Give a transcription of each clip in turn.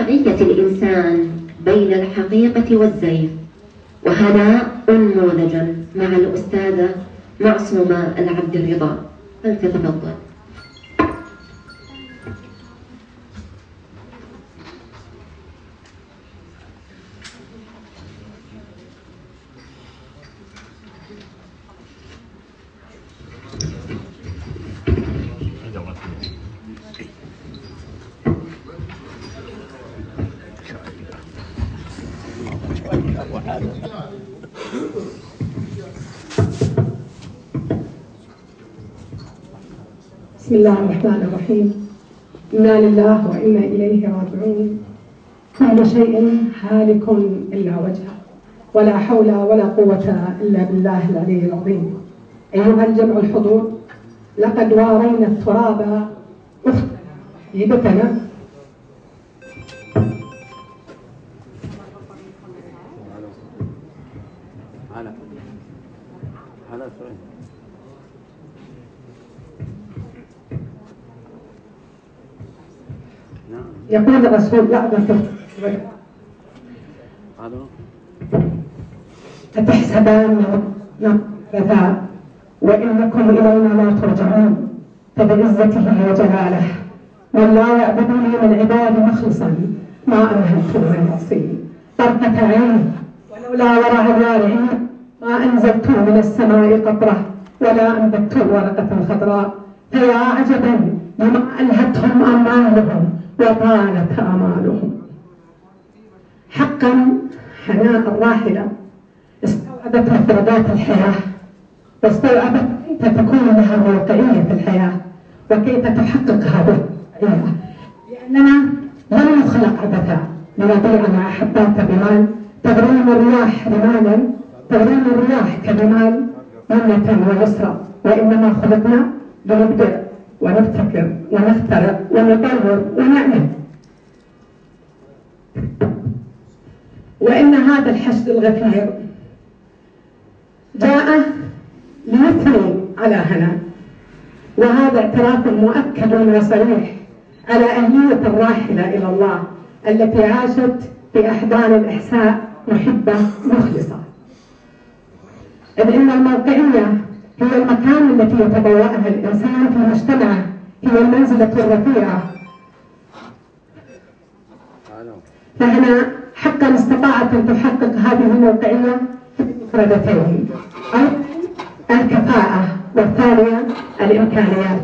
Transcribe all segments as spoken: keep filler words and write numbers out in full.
وضعية الإنسان بين الحقيقة والزيف، وهناء نموذجا مع الأستاذة معصومة العبد الرضا، فلتتفضل. بسم الله الرحمن الرحيم. إنا لله وإنا إليه راجعون. كل شيء هالك إلا وجهه، ولا حول ولا قوة إلا بالله العلي العظيم. أيها الجمع الحضور، لقد وارينا التراب أختنا حبيبتنا يقول الرسول لا أتحسبن بذا وإنكم إلينا لا ترجعون، فبعزته وجلاله من لا يعبدني من عبادي مخلصا ما أنهلته من نفسي طرفة عين، ولولا ورع الوارعين ما أنزلت من السماء قطرة ولا أنبت ورقة خضراء. فيا عجبا لما ألهتهم أمالهم وطالت آمالهم. حقا حناء الراحلة استوعبت مفردات الحياة، واستوعبت كيف تكون لها واقعية في الحياة وكيف تحقق هذه الواقعية، لأننا لم نخلق عبثا لنضيع مع حبات بمال تغرين الرياح رمالا تغرين الرياح كرمال منة ويسرى، وإنما خلقنا لنبدع ونبتكر ونخترع ونطور ونعمل. وإن هذا الحشد الغفير جاء ليثني على هنا، وهذا اعتراف مؤكد وصريح على أهمية الراحلة إلى الله التي عاشت في أحضان الإحساء محبة مخلصة، إذ إن الموقعية هي المكان التي يتبوأها الإنسان في مجتمعه، هي المنزلة الرفيعة. فهنا حقا استطاعت أن تحقق هذه الموقعية بمفردتين، الكفاءة والثانية الإمكانيات.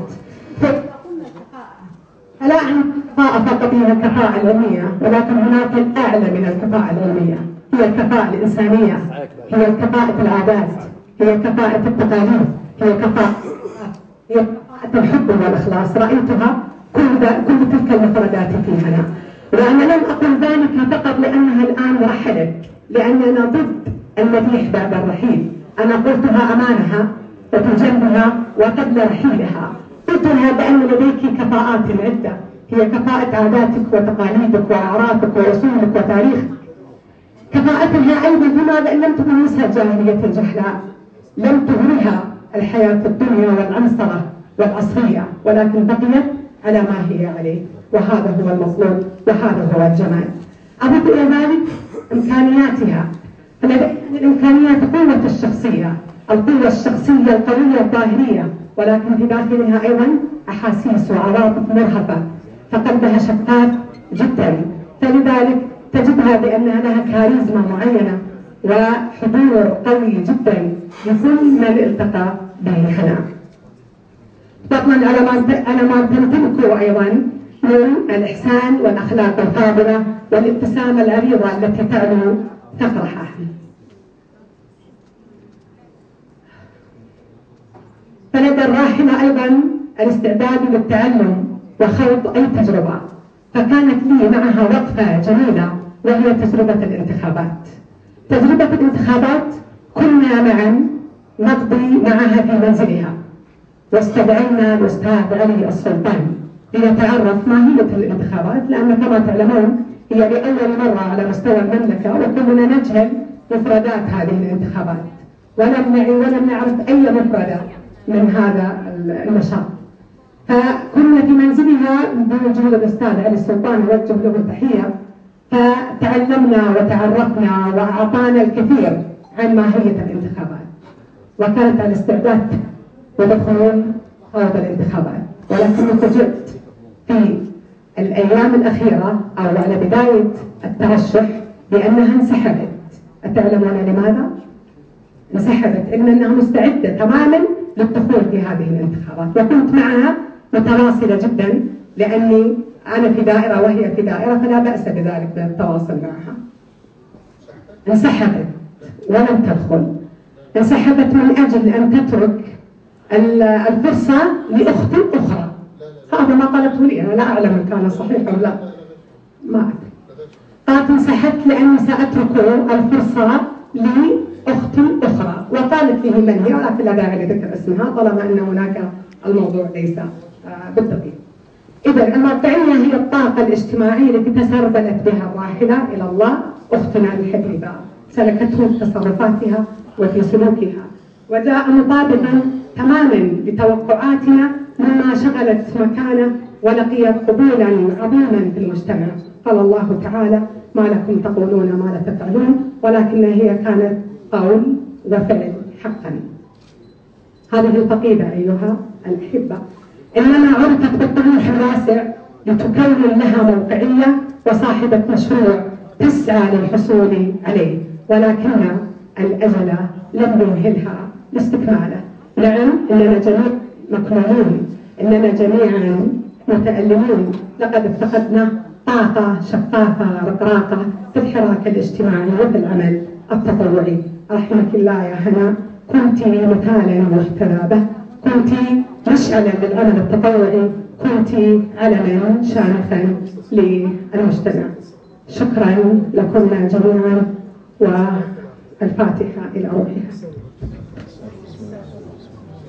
فلا أعني الكفاءة فقط هي الكفاءة العلمية، ولكن هناك الأعلى من الكفاءة العلمية، هي الكفاءة الإنسانية، هي كفاءة العادات، هي كفاءة التقاليد، هي كفاءة هي كفاءة الحب والإخلاص. رأيتها كل كل تلك المفردات في هنا، وأنا لم أقل ذلك فقط لأنها الآن رحلت، لأننا ضد المديح بعد الرحيل. أنا قلتها أمانها وفي جنبها وقبل رحيلها، قلت لها بأن لديك كفاءات عدة، هي كفاءة عاداتك وتقاليدك وأعرافك وأصولك وتاريخك. كفاءتها أيضا لماذا إن لم تكن نساء جاهلية جهلاء، لم تغرها الحياة في الدنيا والعنصرة والعصرية، ولكن بقيت على ما هي عليه، وهذا هو المطلوب وهذا هو الجمال. أضيف إلى ذلك إمكانياتها، فلديها الإمكانيات قوة الشخصية، القوة الشخصية القوية الظاهرية، ولكن في داخلها أيضا أحاسيس وعواطف مرهفة، فقلبها شفاف جدا، فلذلك تجدها بأنها لها كاريزما معينة وحضور قوي جدا لكل من التقى به هنا. فضلا على ما على ما تمتلكه أيضا من الإحسان والأخلاق الفاضلة والابتسامة العريضة التي تعلو تفرحه. فلدى الراحلة أيضا الاستعداد للتعلم وخوض أي تجربة، فكانت لي معها وقفة جميلة وهي تجربة الانتخابات. تجربة الانتخابات كنا معا نقضي معها في منزلها، واستدعينا الأستاذ علي السلطان لنتعرف ماهية الانتخابات، لأن كما تعلمون هي لأول مرة على مستوى المملكة وكلنا نجهل مفردات هذه الانتخابات، ولم نعي ولم نعرف أي مفردة من هذا النشاط. فكنا في منزلها بوجود الأستاذ علي السلطان، نوجه له تحية، فتعلمنا وتعرفنا وأعطانا الكثير عن ماهية الانتخابات، وكانت على استعداد لدخول خوض الانتخابات. ولكن فوجئت في الأيام الأخيرة أو على بداية الترشح بأنها انسحبت. أتعلمون لماذا؟ انسحبت إن أنها مستعدة تماما للدخول في هذه الانتخابات، وكنت معها متواصلة جدا لأني أنا في دائرة وهي في دائرة، فلا بأس بذلك بالتواصل معها. انسحبت ولم تدخل، انسحبت من أجل أن تترك الفرصة لأخت أخرى. هذا ما قالته لي، أنا لا أعلم إن كان صحيح أو لا، ما أدري. قالت انسحبت لأني سأترك الفرصة لأخت أخرى، وقالت لي من هي، ولكن لا داعي لذكر اسمها طالما أن هناك الموضوع ليس بالدقيق. إذا المرجعية هي الطاقة الاجتماعية التي تسربلت بها الراحلة إلى الله أختنا الحبيبة، سلكته في تصرفاتها وفي سلوكها، وجاء مطابقا تماما لتوقعاتنا مما شغلت مكانه ولقيت قبولا عظيما في المجتمع. قال الله تعالى: ما لكم تقولون ما لا تفعلون، ولكن هي كانت قول وفعل حقا. هذه الفقيدة أيها الأحبة إنما عرفت بالطموح الواسع لتكون لها موقعية وصاحبة مشروع تسعى للحصول عليه، ولكن الأجل لم يمهلها لاستكماله. نعم، إننا جميعا مكنونون، إننا جميعا متألمون، لقد افتقدنا طاقة شفافة رقراقة في الحراك الاجتماعي وفي العمل التطوعي. رحمك الله يا هنا، كنت مثالا محتذى به، كنت مشعلا للعمل التطوعي، كنت علما شامخا للمجتمع. شكرا لكم جميعا، والفاتحة إلى روحها.